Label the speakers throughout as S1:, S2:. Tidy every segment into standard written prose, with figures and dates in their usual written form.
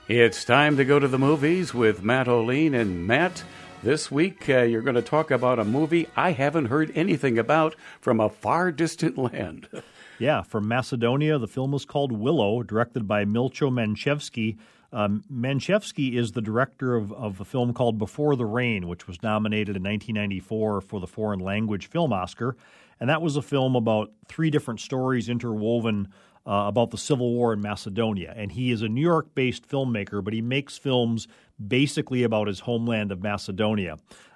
S1: It's time to go to the movies with Matt O'Lean. And Matt, this week you're going to talk about a movie I haven't heard anything about from a far distant land.
S2: Yeah, from Macedonia. The film is called Willow, directed by Milcho Manchevski. Manchevski is the director of a film called Before the Rain, which was nominated in 1994 for the Foreign Language Film Oscar. And that was a film about three different stories interwoven about the Civil War in Macedonia. And he is a New York-based filmmaker, but he makes films basically about his homeland of Macedonia.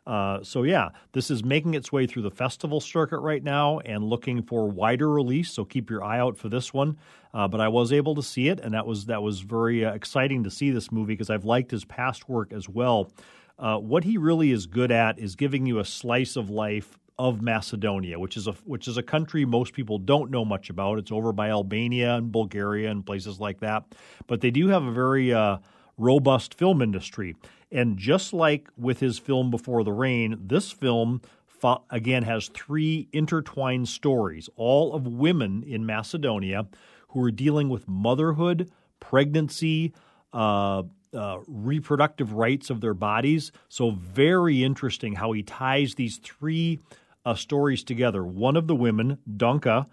S2: This is making its way through the festival circuit right now and looking for wider release, so keep your eye out for this one. But I was able to see it, and that was very exciting to see this movie because I've liked his past work as well. What he really is good at is giving you a slice of life of Macedonia, which is a country most people don't know much about. It's over by Albania and Bulgaria and places like that. But they do have a very robust film industry. And just like with his film Before the Rain, this film, again, has three intertwined stories, all of women in Macedonia who are dealing with motherhood, pregnancy, reproductive rights of their bodies. So very interesting how he ties these three stories together. One of the women, Donka,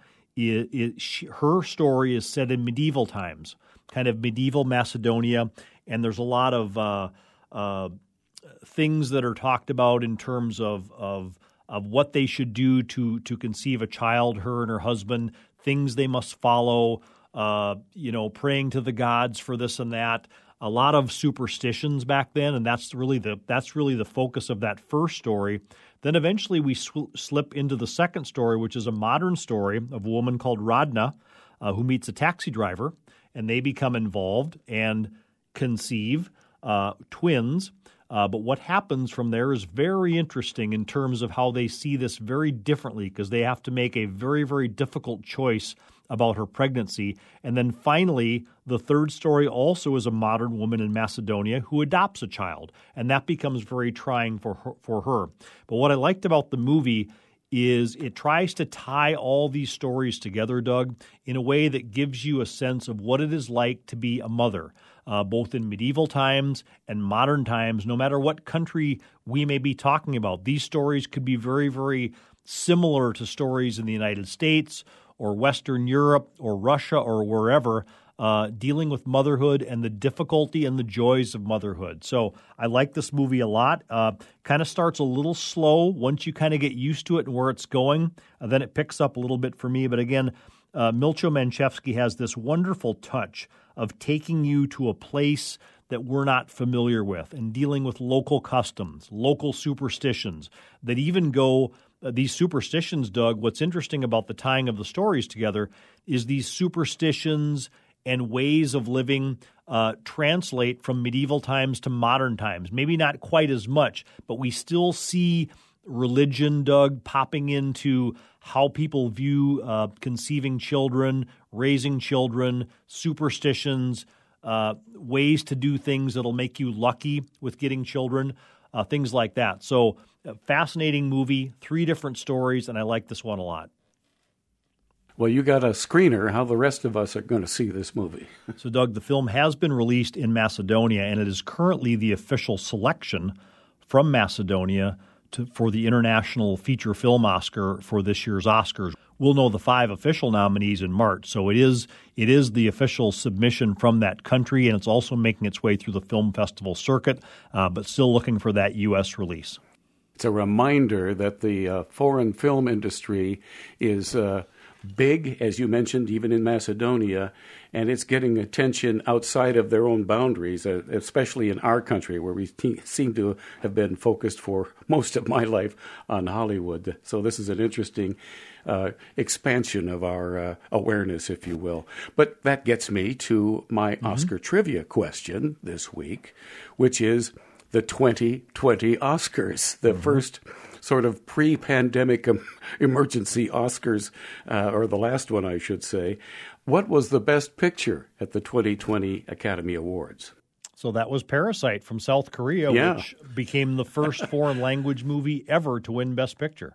S2: her story is set in medieval times, kind of medieval Macedonia, and there's a lot of things that are talked about in terms of what they should do to conceive a child, her and her husband, things they must follow, praying to the gods for this and that. A lot of superstitions back then, and that's really the focus of that first story. Then eventually we slip into the second story, which is a modern story of a woman called Radna who meets a taxi driver, and they become involved and conceive twins. But what happens from there is very interesting in terms of how they see this very differently because they have to make a very, very difficult choice about her pregnancy. And then finally, the third story also is a modern woman in Macedonia who adopts a child, and that becomes very trying for her. But what I liked about the movie is it tries to tie all these stories together, Doug, in a way that gives you a sense of what it is like to be a mother, both in medieval times and modern times, no matter what country we may be talking about. These stories could be very, very similar to stories in the United States or Western Europe or Russia or wherever, dealing with motherhood and the difficulty and the joys of motherhood. So I like this movie a lot. Kind of starts a little slow once you kind of get used to it and where it's going. Then it picks up a little bit for me. But again, Milcho Manchevski has this wonderful touch of taking you to a place that we're not familiar with and dealing with local customs, local superstitions that even go these superstitions, Doug, what's interesting about the tying of the stories together is these superstitions and ways of living translate from medieval times to modern times. Maybe not quite as much, but we still see religion, Doug, popping into how people view conceiving children, raising children, superstitions, ways to do things that'll make you lucky with getting children, things like that. So fascinating movie, three different stories, and I like this one a lot.
S1: Well, you got a screener. How the rest of us are going to see this movie?
S2: So, Doug, the film has been released in Macedonia, and it is currently the official selection from Macedonia for the International Feature Film Oscar for this year's Oscars. We'll know the 5 official nominees in March, so it is the official submission from that country, and it's also making its way through the film festival circuit, but still looking for that U.S. release.
S1: It's a reminder that the foreign film industry is big, as you mentioned, even in Macedonia, and it's getting attention outside of their own boundaries, especially in our country, where we seem to have been focused for most of my life on Hollywood. So this is an interesting expansion of our awareness, if you will. But that gets me to my Oscar trivia question this week, which is the 2020 Oscars, the first sort of pre-pandemic emergency Oscars, or the last one, I should say. What was the best picture at the 2020 Academy Awards?
S2: So that was Parasite from South Korea, which became the first foreign language movie ever to win Best Picture.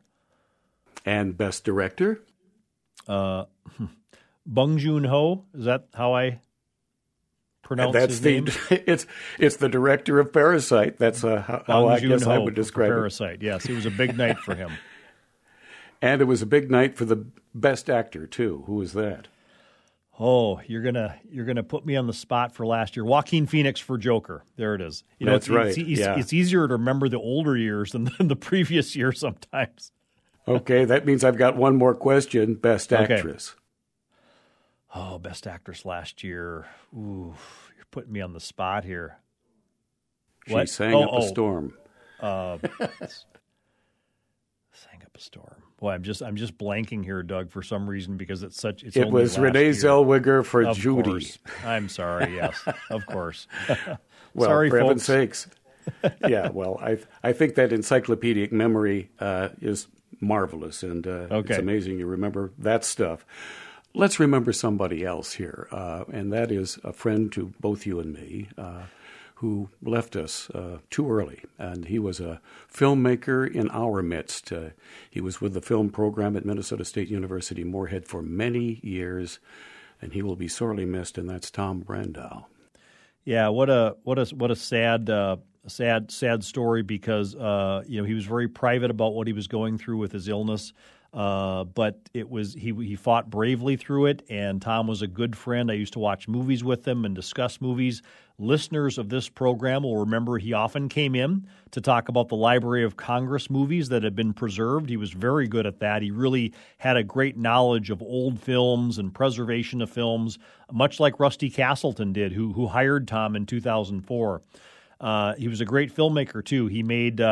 S1: And Best Director?
S2: Bong Joon-ho, is that how I pronounce
S1: That's
S2: his name?
S1: It's the director of Parasite. That's how I guess I would describe it.
S2: Parasite, yes. It was a big night for him.
S1: And it was a big night for the best actor, too. Who was that?
S2: Oh, you're gonna put me on the spot for last year. Joaquin Phoenix for Joker. There it is.
S1: That's right.
S2: It's easier to remember the older years than the previous year sometimes.
S1: Okay, that means I've got one more question. Best actress.
S2: Oh, best actress last year. Ooh, you're putting me on the spot here.
S1: She sang up a storm.
S2: Sang up a storm. Boy, I'm just blanking here, Doug, for some reason because it's
S1: It was Renee Zellweger for
S2: of
S1: Judy.
S2: Course. I'm sorry. Yes, of course.
S1: Well,
S2: sorry,
S1: for heaven's
S2: folks.
S1: sakes. Yeah, well, I think that encyclopedic memory is marvelous, and it's amazing you remember that stuff. Let's remember somebody else here, and that is a friend to both you and me who left us too early. And he was a filmmaker in our midst. He was with the film program at Minnesota State University Moorhead for many years, and he will be sorely missed, and that's Tom Brandow.
S2: Yeah, what a sad story because he was very private about what he was going through with his illness. But it was he fought bravely through it, and Tom was a good friend. I used to watch movies with him and discuss movies. Listeners of this program will remember he often came in to talk about the Library of Congress movies that had been preserved. He was very good at that. He really had a great knowledge of old films and preservation of films, much like Rusty Castleton did, who hired Tom in 2004. He was a great filmmaker, too. He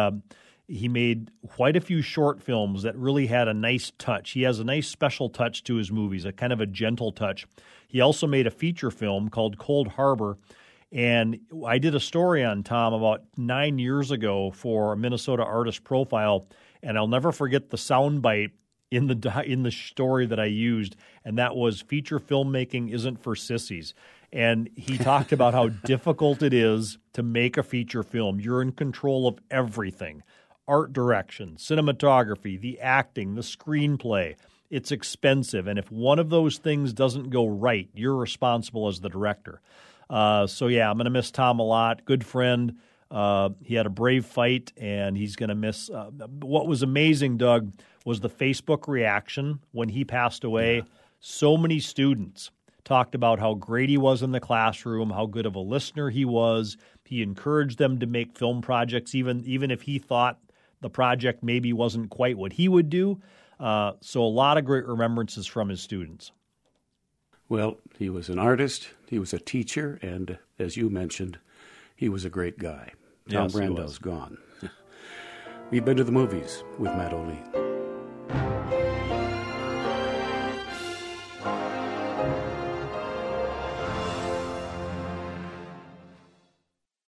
S2: made quite a few short films that really had a nice touch. He has a nice special touch to his movies, a kind of a gentle touch. He also made a feature film called Cold Harbor, and I did a story on Tom about 9 years ago for a Minnesota Artist Profile, and I'll never forget the soundbite in the story that I used, and that was feature filmmaking isn't for sissies. And he talked about how difficult it is to make a feature film. You're in control of everything. Art direction, cinematography, the acting, the screenplay. It's expensive. And if one of those things doesn't go right, you're responsible as the director. I'm going to miss Tom a lot. Good friend. He had a brave fight, and he's going to miss. What was amazing, Doug, was the Facebook reaction when he passed away. Yeah. So many students talked about how great he was in the classroom, how good of a listener he was. He encouraged them to make film projects, even if he thought the project maybe wasn't quite what he would do. So a lot of great remembrances from his students.
S1: Well, he was an artist, he was a teacher, and as you mentioned, he was a great guy. Tom Brandow's gone. We've been to the movies with Matt O'Leary.